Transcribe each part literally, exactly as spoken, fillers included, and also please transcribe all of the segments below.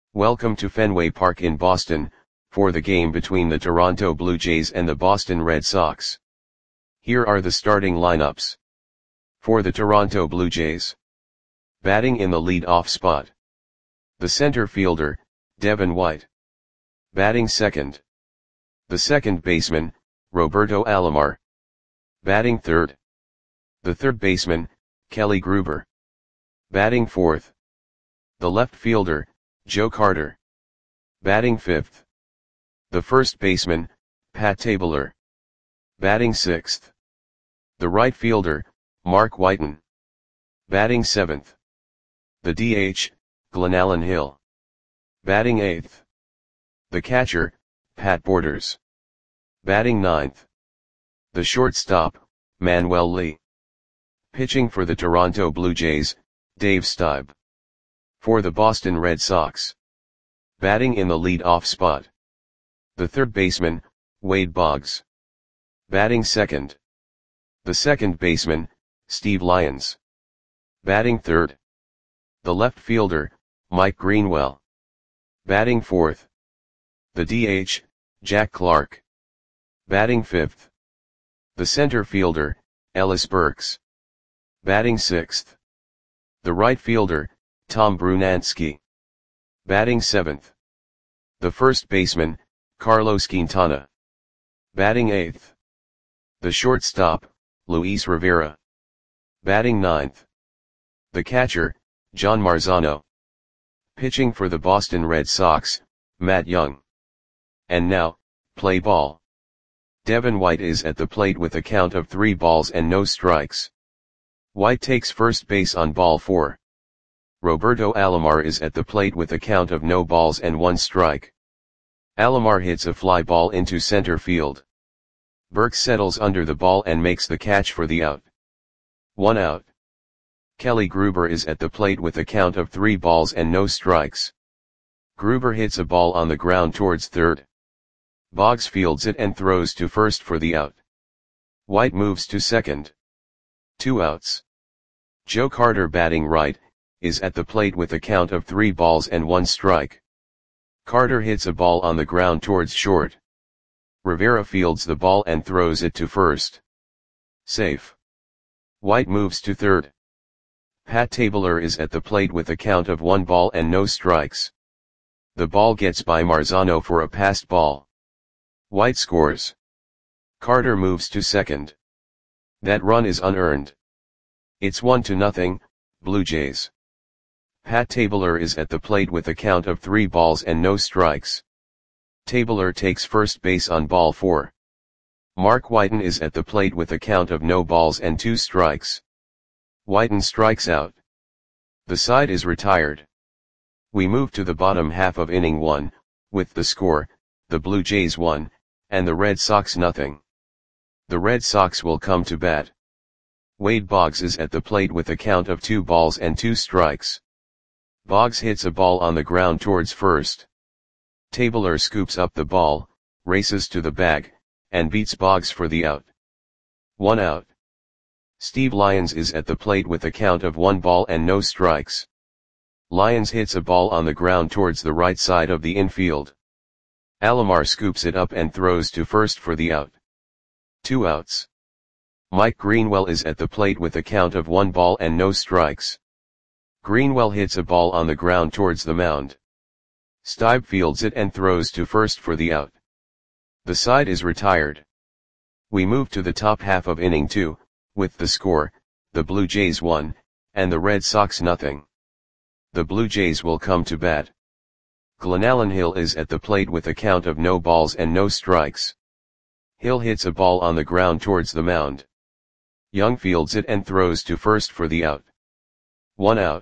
Welcome to Fenway Park in Boston, for the game between the Toronto Blue Jays and the Boston Red Sox. Here are the starting lineups. For the Toronto Blue Jays. Batting in the lead-off spot. The center fielder, Devin White. Batting second. The second baseman, Roberto Alomar. Batting third. The third baseman, Kelly Gruber. Batting fourth. The left fielder, Joe Carter. Batting fifth. The first baseman, Pat Tabler. Batting sixth. The right fielder, Mark Whiten. Batting seventh. The D H, Glenallen Hill. Batting eighth. The catcher, Pat Borders. Batting ninth. The shortstop, Manuel Lee. Pitching for the Toronto Blue Jays, Dave Stieb. For the Boston Red Sox. Batting in the lead-off spot. The third baseman, Wade Boggs. Batting second. The second baseman, Steve Lyons. Batting third. The left fielder, Mike Greenwell. Batting fourth. The D H, Jack Clark. Batting fifth. The center fielder, Ellis Burks. Batting sixth. The right fielder, Tom Brunansky. Batting seventh. The first baseman, Carlos Quintana. Batting eighth. The shortstop, Luis Rivera. Batting ninth. The catcher, John Marzano. Pitching for the Boston Red Sox, Matt Young. And now, play ball. Devin White is at the plate with a count of three balls and no strikes. White takes first base on ball four. Roberto Alomar is at the plate with a count of no balls and one strike. Alomar hits a fly ball into center field. Burks settles under the ball and makes the catch for the out. One out. Kelly Gruber is at the plate with a count of three balls and no strikes. Gruber hits a ball on the ground towards third. Boggs fields it and throws to first for the out. White moves to second. Two outs. Joe Carter, batting right, is at the plate with a count of three balls and one strike. Carter hits a ball on the ground towards short. Rivera fields the ball and throws it to first. Safe. White moves to third. Pat Tabler is at the plate with a count of one ball and no strikes. The ball gets by Marzano for a passed ball. White scores. Carter moves to second. That run is unearned. It's one to nothing, Blue Jays. Pat Tabler is at the plate with a count of three balls and no strikes. Tabler takes first base on ball four. Mark Whiten is at the plate with a count of no balls and two strikes. Whiten strikes out. The side is retired. We move to the bottom half of inning one, with the score, the Blue Jays one, and the Red Sox nothing. The Red Sox will come to bat. Wade Boggs is at the plate with a count of two balls and two strikes. Boggs hits a ball on the ground towards first. Tabler scoops up the ball, races to the bag, and beats Boggs for the out. One out. Steve Lyons is at the plate with a count of one ball and no strikes. Lyons hits a ball on the ground towards the right side of the infield. Alomar scoops it up and throws to first for the out. Two outs. Mike Greenwell is at the plate with a count of one ball and no strikes. Greenwell hits a ball on the ground towards the mound. Stieb fields it and throws to first for the out. The side is retired. We move to the top half of inning two, with the score, the Blue Jays one, and the Red Sox nothing. The Blue Jays will come to bat. Glenallen Hill is at the plate with a count of no balls and no strikes. Hill hits a ball on the ground towards the mound. Young fields it and throws to first for the out. One out.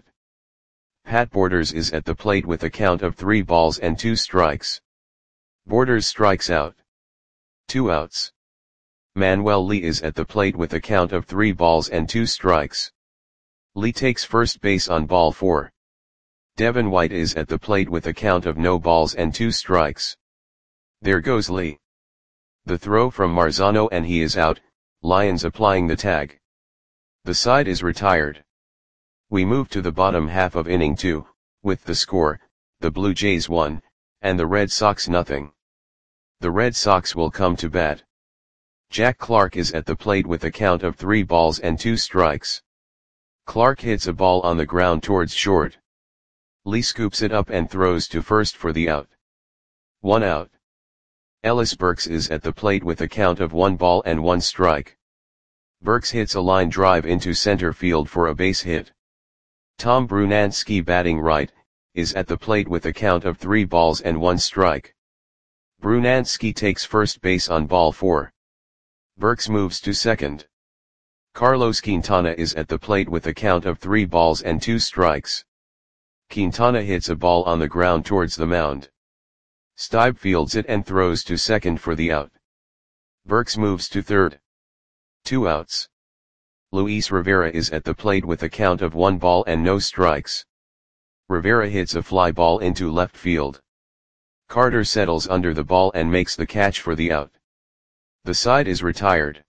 Pat Borders is at the plate with a count of three balls and two strikes. Borders strikes out. Two outs. Manuel Lee is at the plate with a count of three balls and two strikes. Lee takes first base on ball four. Devin White is at the plate with a count of no balls and two strikes. There goes Lee. The throw from Marzano and he is out, Lyons applying the tag. The side is retired. We move to the bottom half of inning two, with the score, the Blue Jays one, and the Red Sox nothing. The Red Sox will come to bat. Jack Clark is at the plate with a count of three balls and two strikes. Clark hits a ball on the ground towards short. Lee scoops it up and throws to first for the out. One out. Ellis Burks is at the plate with a count of one ball and one strike. Burks hits a line drive into center field for a base hit. Tom Brunansky, batting right, is at the plate with a count of three balls and one strike. Brunansky takes first base on ball four. Burks moves to second. Carlos Quintana is at the plate with a count of three balls and two strikes. Quintana hits a ball on the ground towards the mound. Stibe fields it and throws to second for the out. Burks moves to third. Two outs. Luis Rivera is at the plate with a count of one ball and no strikes. Rivera hits a fly ball into left field. Carter settles under the ball and makes the catch for the out. The side is retired.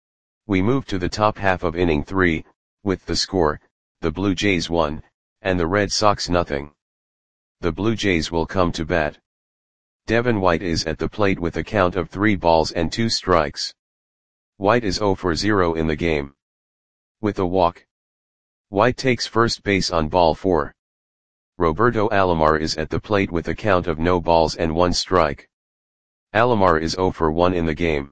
We move to the top half of inning three, with the score, the Blue Jays one, and the Red Sox nothing. The Blue Jays will come to bat. Devin White is at the plate with a count of three balls and two strikes. White is zero for zero in the game. With a walk. White takes first base on ball four. Roberto Alomar is at the plate with a count of no balls and one strike. Alomar is zero for one in the game.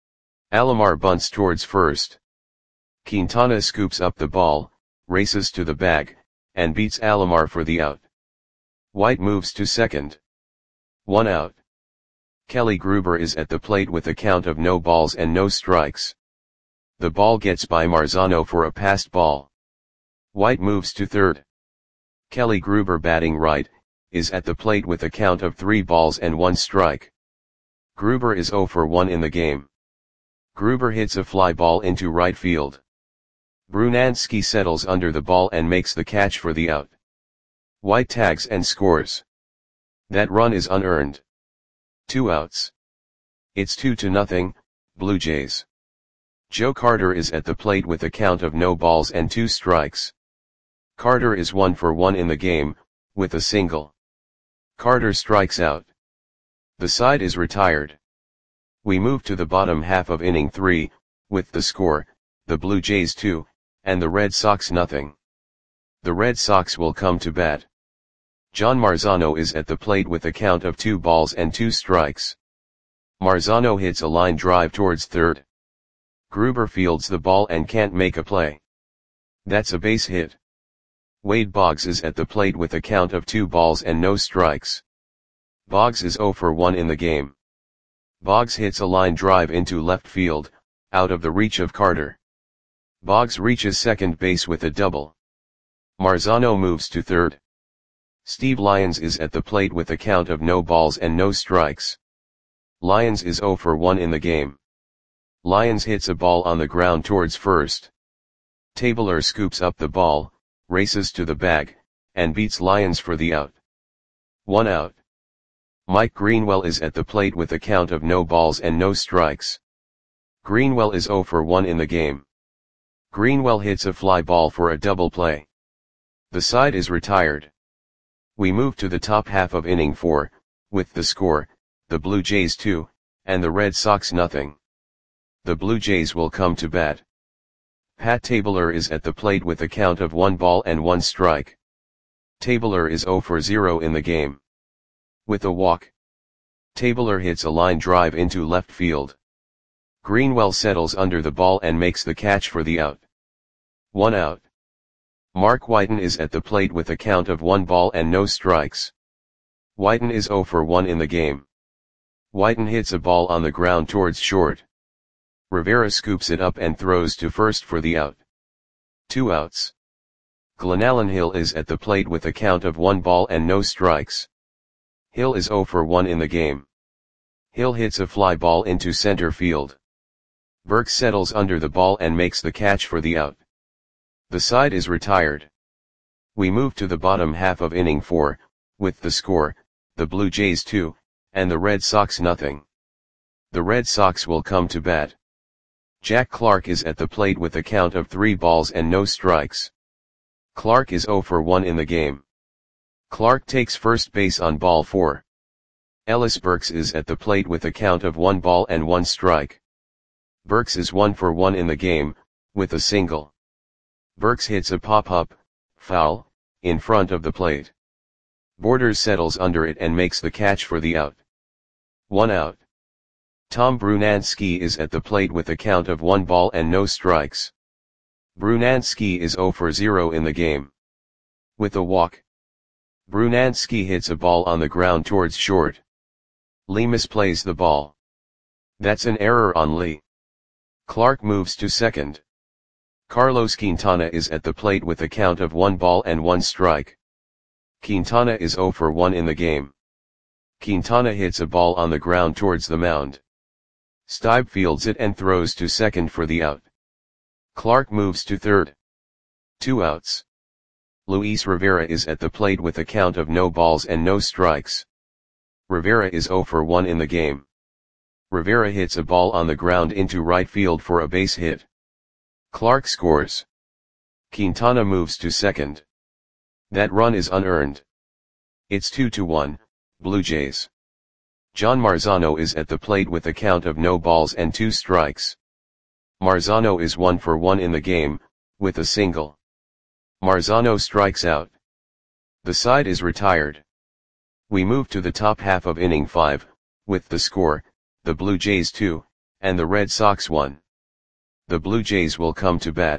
Alomar bunts towards first. Quintana scoops up the ball, races to the bag, and beats Alomar for the out. White moves to second. One out. Kelly Gruber is at the plate with a count of no balls and no strikes. The ball gets by Marzano for a passed ball. White moves to third. Kelly Gruber, batting right, is at the plate with a count of three balls and one strike. Gruber is zero for one in the game. Gruber hits a fly ball into right field. Brunansky settles under the ball and makes the catch for the out. White tags and scores. That run is unearned. Two outs. It's two to nothing, Blue Jays. Joe Carter is at the plate with a count of no balls and two strikes. Carter is one for one in the game, with a single. Carter strikes out. The side is retired. We move to the bottom half of inning three, with the score, the Blue Jays two, and the Red Sox nothing. The Red Sox will come to bat. John Marzano is at the plate with a count of two balls and two strikes. Marzano hits a line drive towards third. Gruber fields the ball and can't make a play. That's a base hit. Wade Boggs is at the plate with a count of two balls and no strikes. Boggs is zero for one in the game. Boggs hits a line drive into left field, out of the reach of Carter. Boggs reaches second base with a double. Marzano moves to third. Steve Lyons is at the plate with a count of no balls and no strikes. Lyons is zero for one in the game. Lyons hits a ball on the ground towards first. Tabler scoops up the ball, races to the bag, and beats Lyons for the out. One out. Mike Greenwell is at the plate with a count of no balls and no strikes. Greenwell is zero for one in the game. Greenwell hits a fly ball for a double play. The side is retired. We move to the top half of inning four, with the score, the Blue Jays two, and the Red Sox nothing. The Blue Jays will come to bat. Pat Tabler is at the plate with a count of one ball and one strike. Tabler is zero for zero in the game. With a walk. Tabler hits a line drive into left field. Greenwell settles under the ball and makes the catch for the out. One out. Mark Whiten is at the plate with a count of one ball and no strikes. Whiten is zero for one in the game. Whiten hits a ball on the ground towards short. Rivera scoops it up and throws to first for the out. Two outs. Glenallen Hill is at the plate with a count of one ball and no strikes. Hill is zero for one in the game. Hill hits a fly ball into center field. Burks settles under the ball and makes the catch for the out. The side is retired. We move to the bottom half of inning four, with the score, the Blue Jays two, and the Red Sox nothing. The Red Sox will come to bat. Jack Clark is at the plate with a count of three balls and no strikes. Clark is zero for one in the game. Clark takes first base on ball four. Ellis Burks is at the plate with a count of one ball and one strike. Burks is one for one in the game, with a single. Burks hits a pop-up, foul, in front of the plate. Borders settles under it and makes the catch for the out. One out. Tom Brunansky is at the plate with a count of one ball and no strikes. Brunansky is zero for zero in the game. With a walk. Brunansky hits a ball on the ground towards short. Lee misplays the ball. That's an error on Lee. Clark moves to second. Carlos Quintana is at the plate with a count of one ball and one strike. Quintana is zero for one in the game. Quintana hits a ball on the ground towards the mound. Stibe fields it and throws to second for the out. Clark moves to third. Two outs. Luis Rivera is at the plate with a count of no balls and no strikes. Rivera is zero for one in the game. Rivera hits a ball on the ground into right field for a base hit. Clark scores. Quintana moves to second. That run is unearned. It's two to one, Blue Jays. John Marzano is at the plate with a count of no balls and two strikes. Marzano is one for one in the game, with a single. Marzano strikes out. The side is retired. We move to the top half of inning five, with the score, the Blue Jays two, and the Red Sox one. The Blue Jays will come to bat.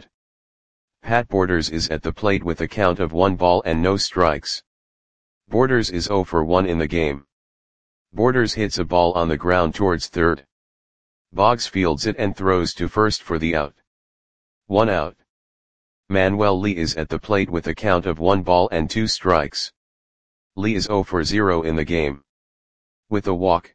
Pat Borders is at the plate with a count of one ball and no strikes. Borders is zero for one in the game. Borders hits a ball on the ground towards third. Boggs fields it and throws to first for the out. One out. Manuel Lee is at the plate with a count of one ball and two strikes. Lee is zero for zero in the game. With a walk.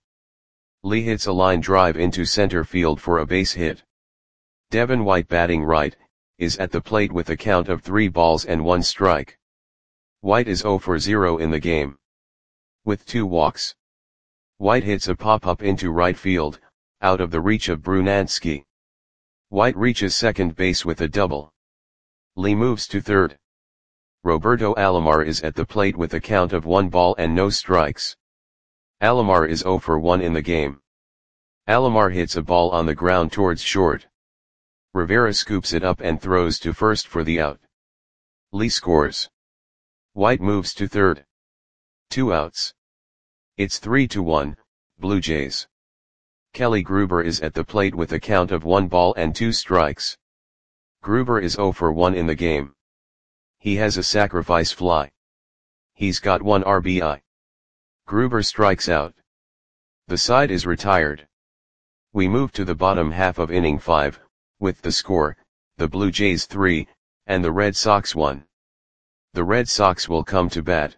Lee hits a line drive into center field for a base hit. Devin White, batting right, is at the plate with a count of three balls and one strike. White is zero for zero in the game. With two walks. White hits a pop-up into right field, out of the reach of Brunansky. White reaches second base with a double. Lee moves to third. Roberto Alomar is at the plate with a count of one ball and no strikes. Alomar is zero for one in the game. Alomar hits a ball on the ground towards short. Rivera scoops it up and throws to first for the out. Lee scores. White moves to third. Two outs. It's three to one, Blue Jays. Kelly Gruber is at the plate with a count of one ball and two strikes. Gruber is zero for one in the game. He has a sacrifice fly. He's got one R B I. Gruber strikes out. The side is retired. We move to the bottom half of inning five, with the score, the Blue Jays three, and the Red Sox one. The Red Sox will come to bat.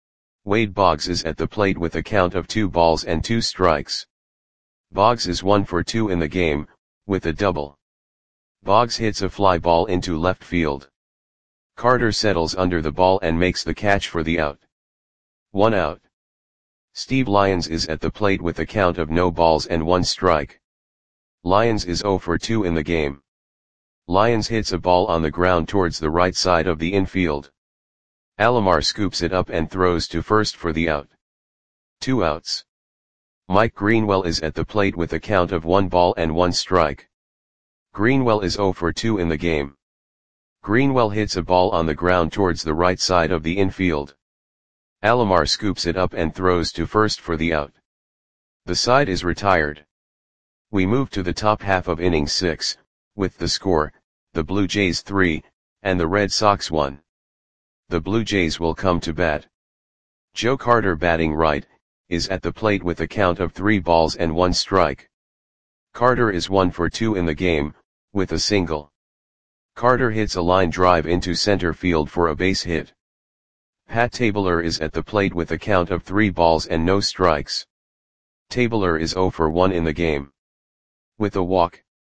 Wade Boggs is at the plate with a count of two balls and two strikes. Boggs is one for two in the game, with a double. Boggs hits a fly ball into left field. Carter settles under the ball and makes the catch for the out. One out. Steve Lyons is at the plate with a count of no balls and one strike. Lyons is zero for two in the game. Lyons hits a ball on the ground towards the right side of the infield. Alomar scoops it up and throws to first for the out. Two outs. Mike Greenwell is at the plate with a count of one ball and one strike. Greenwell is zero for two in the game. Greenwell hits a ball on the ground towards the right side of the infield. Alomar scoops it up and throws to first for the out. The side is retired. We move to the top half of inning six, with the score, the Blue Jays three, and the Red Sox one. The Blue Jays will come to bat. Joe Carter, batting right, is at the plate with a count of three balls and one strike. Carter is one for two in the game, with a single. Carter hits a line drive into center field for a base hit. Pat Tabler is at the plate with a count of three balls and no strikes. Tabler is zero for one in the game. With a walk.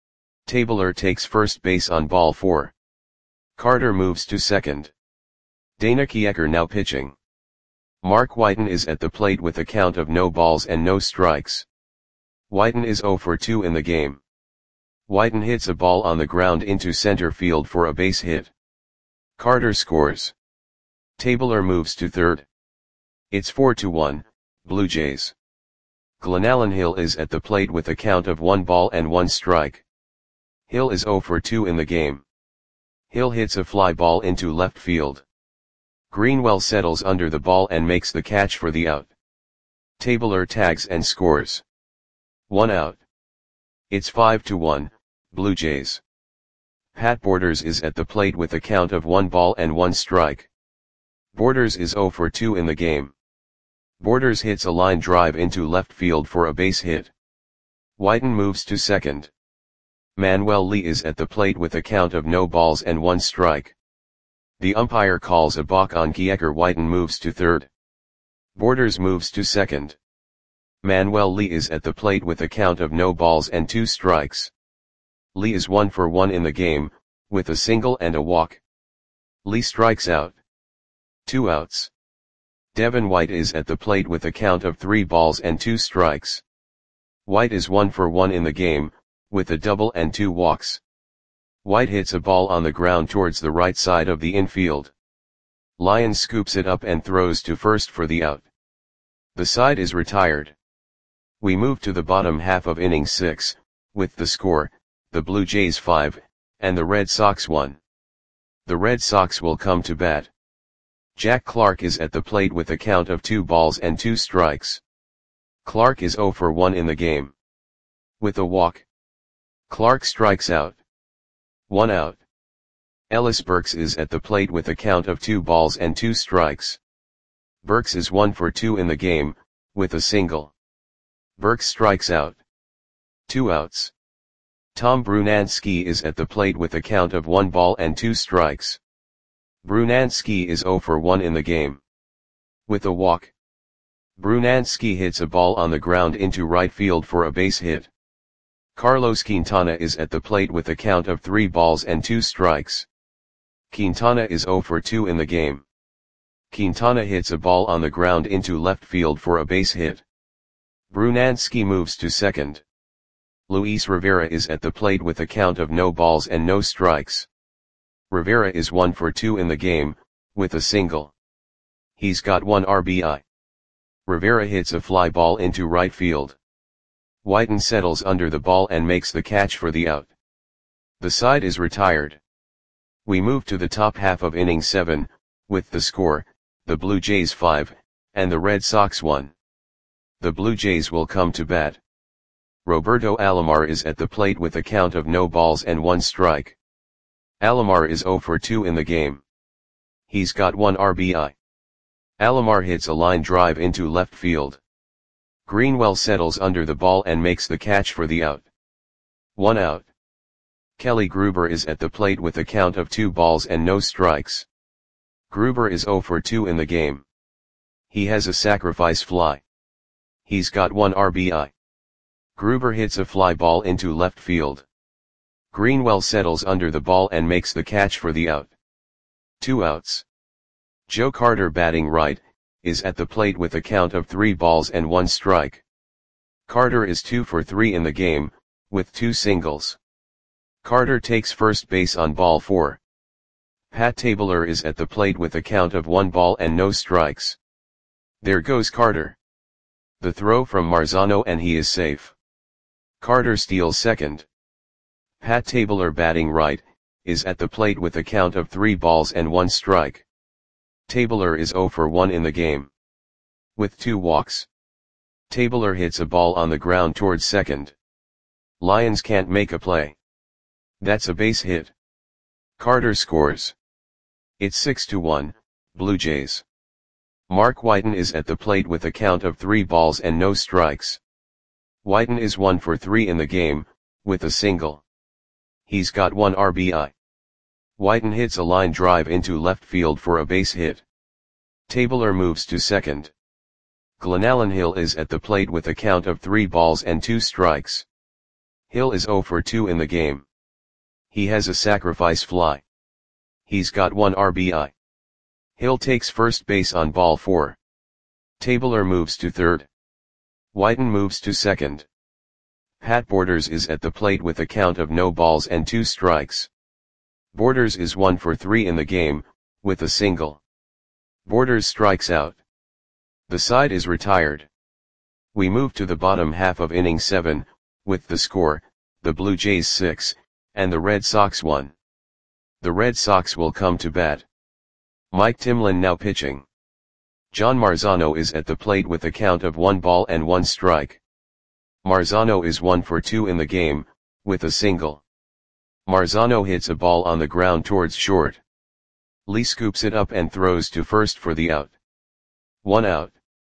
Tabler takes first base on ball four. Carter moves to second. Dana Kiecker now pitching. Mark Whiten is at the plate with a count of no balls and no strikes. Whiten is zero for two in the game. Whiten hits a ball on the ground into center field for a base hit. Carter scores. Tabler moves to third. It's four to one, Blue Jays. Glenallen Hill is at the plate with a count of one ball and one strike. Hill is zero for two in the game. Hill hits a fly ball into left field. Greenwell settles under the ball and makes the catch for the out. Tabler tags and scores. One out. It's five to one, Blue Jays. Pat Borders is at the plate with a count of one ball and one strike. Borders is zero for two in the game. Borders hits a line drive into left field for a base hit. Whiten moves to second. Manuel Lee is at the plate with a count of no balls and one strike. The umpire calls a balk on Kiecker. Whiten moves to third. Borders moves to second. Manuel Lee is at the plate with a count of no balls and two strikes. Lee is one for one in the game, with a single and a walk. Lee strikes out. Two outs. Devin White is at the plate with a count of three balls and two strikes. White is one for one in the game, with a double and two walks. White hits a ball on the ground towards the right side of the infield. Lyons scoops it up and throws to first for the out. The side is retired. We move to the bottom half of inning six, with the score, the Blue Jays five, and the Red Sox one. The Red Sox will come to bat. Jack Clark is at the plate with a count of two balls and two strikes. Clark is zero for one in the game. With a walk, Clark strikes out. One out. Ellis Burks is at the plate with a count of two balls and two strikes. Burks is one for two in the game, with a single. Burks strikes out. Two outs. Tom Brunansky is at the plate with a count of one ball and two strikes. Brunansky is zero for one in the game. With a walk, Brunansky hits a ball on the ground into right field for a base hit. Carlos Quintana is at the plate with a count of three balls and two strikes. Quintana is zero for two in the game. Quintana hits a ball on the ground into left field for a base hit. Brunansky moves to second. Luis Rivera is at the plate with a count of no balls and no strikes. Rivera is one for two in the game, with a single. He's got one R B I. Rivera hits a fly ball into right field. Whiten settles under the ball and makes the catch for the out. The side is retired. We move to the top half of inning seven, with the score, the Blue Jays five, and the Red Sox one. The Blue Jays will come to bat. Roberto Alomar is at the plate with a count of no balls and one strike. Alomar is zero for two in the game. He's got one R B I. Alomar hits a line drive into left field. Greenwell settles under the ball and makes the catch for the out. One out. Kelly Gruber is at the plate with a count of two balls and no strikes. Gruber is zero for two in the game. He has a sacrifice fly. He's got one R B I. Gruber hits a fly ball into left field. Greenwell settles under the ball and makes the catch for the out. Two outs. Joe Carter, batting right, is at the plate with a count of three balls and one strike. Carter is two for three in the game, with two singles. Carter takes first base on ball four. Pat Tabler is at the plate with a count of one ball and no strikes. There goes Carter. The throw from Marzano and he is safe. Carter steals second. Pat Tabler, batting right, is at the plate with a count of three balls and one strike. Tabler is zero for one in the game. With two walks, Tabler hits a ball on the ground towards second. Lyons can't make a play. That's a base hit. Carter scores. It's six to one, Blue Jays. Mark Whiten is at the plate with a count of three balls and no strikes. Whiten is one for three in the game, with a single. He's got one R B I. Whiten hits a line drive into left field for a base hit. Tabler moves to second. Glenallen Hill is at the plate with a count of three balls and two strikes. Hill is zero for two in the game. He has a sacrifice fly. He's got one R B I. Hill takes first base on ball four. Tabler moves to third. Whiten moves to second. Pat Borders is at the plate with a count of no balls and two strikes. Borders is one for three in the game, with a single. Borders strikes out. The side is retired. We move to the bottom half of inning seven, with the score, the Blue Jays six, and the Red Sox one. The Red Sox will come to bat. Mike Timlin now pitching. John Marzano is at the plate with a count of one ball and one strike. Marzano is one for two in the game, with a single. Marzano hits a ball on the ground towards short. Lee scoops it up and throws to first for the out. One out.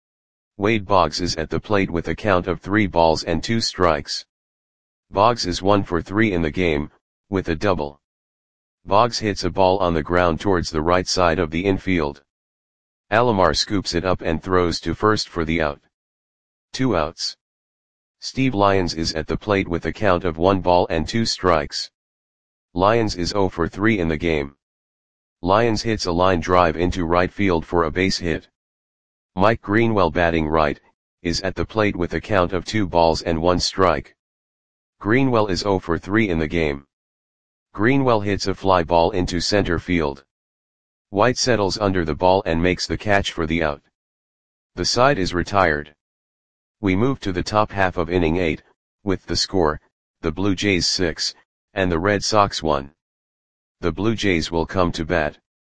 Wade Boggs is at the plate with a count of three balls and two strikes. Boggs is one for three in the game, with a double. Boggs hits a ball on the ground towards the right side of the infield. Alomar scoops it up and throws to first for the out. Two outs. Steve Lyons is at the plate with a count of one ball and two strikes. Lyons is zero for three in the game. Lyons hits a line drive into right field for a base hit. Mike Greenwell, batting right, is at the plate with a count of two balls and one strike. Greenwell is zero for three in the game. Greenwell hits a fly ball into center field. White settles under the ball and makes the catch for the out. The side is retired. We move to the top half of inning eight, with the score, the Blue Jays six, and the Red Sox one. The Blue Jays will come to bat.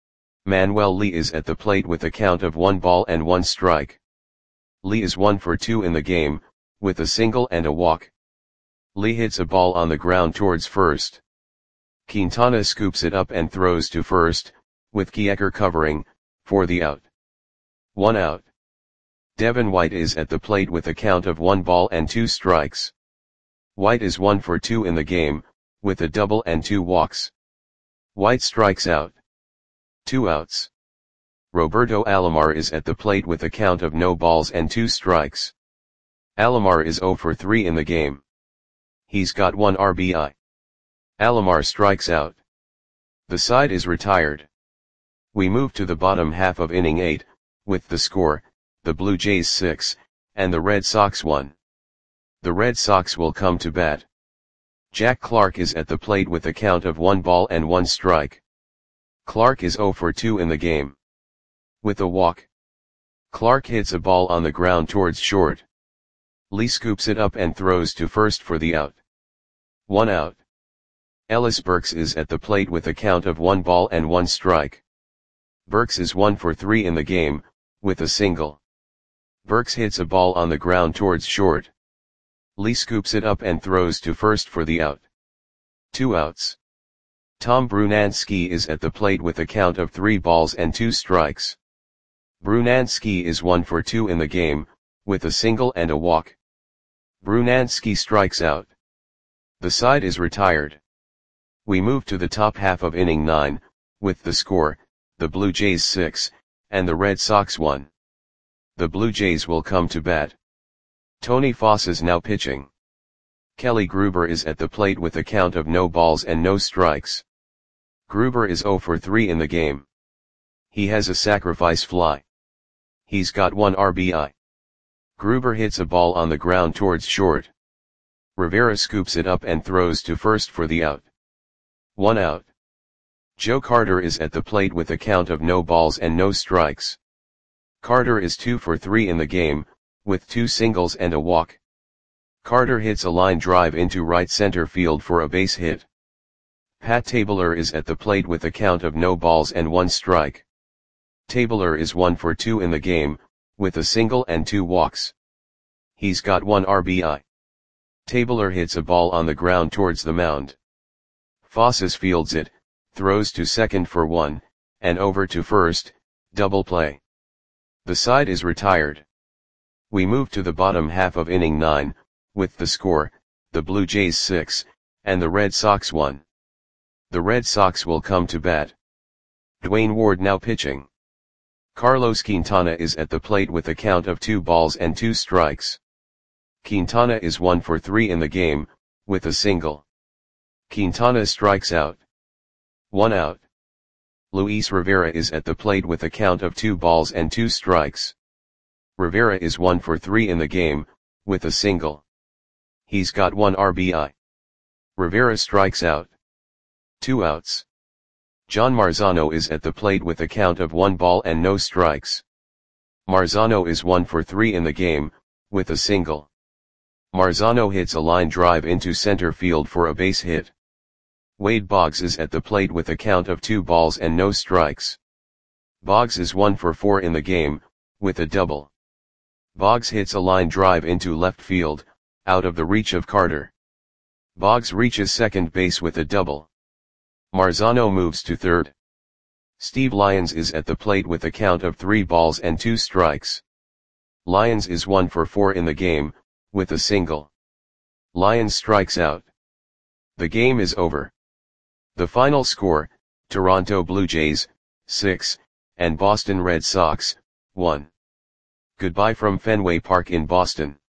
Manuel Lee is at the plate with a count of one ball and one strike. Lee is one for two in the game, with a single and a walk. Lee hits a ball on the ground towards first. Quintana scoops it up and throws to first, with Kiecker covering, for the out. One out. Devin White is at the plate with a count of one ball and two strikes. White is one for two in the game, with a double and two walks. White strikes out. Two outs. Roberto Alomar is at the plate with a count of no balls and two strikes. Alomar is zero for three in the game. He's got one R B I. Alomar strikes out. The side is retired. We move to the bottom half of inning eight, with the score, the Blue Jays six, and the Red Sox one. The Red Sox will come to bat. Jack Clark is at the plate with a count of one ball and one strike. Clark is zero for two in the game. With a walk. Clark hits a ball on the ground towards short. Lee scoops it up and throws to first for the out. One out. Ellis Burks is at the plate with a count of one ball and one strike. Burks is one for three in the game, with a single. Burks hits a ball on the ground towards short. Lee scoops it up and throws to first for the out. Two outs. Tom Brunansky is at the plate with a count of three balls and two strikes. Brunansky is one for two in the game, with a single and a walk. Brunansky strikes out. The side is retired. We move to the top half of inning nine, with the score, the Blue Jays six, and the Red Sox one. The Blue Jays will come to bat. Tony Foss is now pitching. Kelly Gruber is at the plate with a count of no balls and no strikes. Gruber is zero for three in the game. He has a sacrifice fly. He's got one R B I. Gruber hits a ball on the ground towards short. Rivera scoops it up and throws to first for the out. One out. Joe Carter is at the plate with a count of no balls and no strikes. Carter is two for three in the game, with two singles and a walk. Carter hits a line drive into right center field for a base hit. Pat Tabler is at the plate with a count of no balls and one strike. Tabler is one for two in the game, with a single and two walks. He's got one R B I. Tabler hits a ball on the ground towards the mound. Foss fields it, throws to second for one, and over to first, double play. The side is retired. We move to the bottom half of inning nine, with the score, the Blue Jays six, and the Red Sox one. The Red Sox will come to bat. Dwayne Ward now pitching. Carlos Quintana is at the plate with a count of two balls and two strikes. Quintana is one for three in the game, with a single. Quintana strikes out. One out. Luis Rivera is at the plate with a count of two balls and two strikes. Rivera is one for three in the game, with a single. He's got one R B I. Rivera strikes out. Two outs. John Marzano is at the plate with a count of one ball and no strikes. Marzano is one for three in the game, with a single. Marzano hits a line drive into center field for a base hit. Wade Boggs is at the plate with a count of two balls and no strikes. Boggs is one for four in the game, with a double. Boggs hits a line drive into left field, out of the reach of Carter. Boggs reaches second base with a double. Marzano moves to third. Steve Lyons is at the plate with a count of three balls and two strikes. Lyons is one for four in the game, with a single. Lyons strikes out. The game is over. The final score, Toronto Blue Jays, six, and Boston Red Sox, one. Goodbye from Fenway Park in Boston.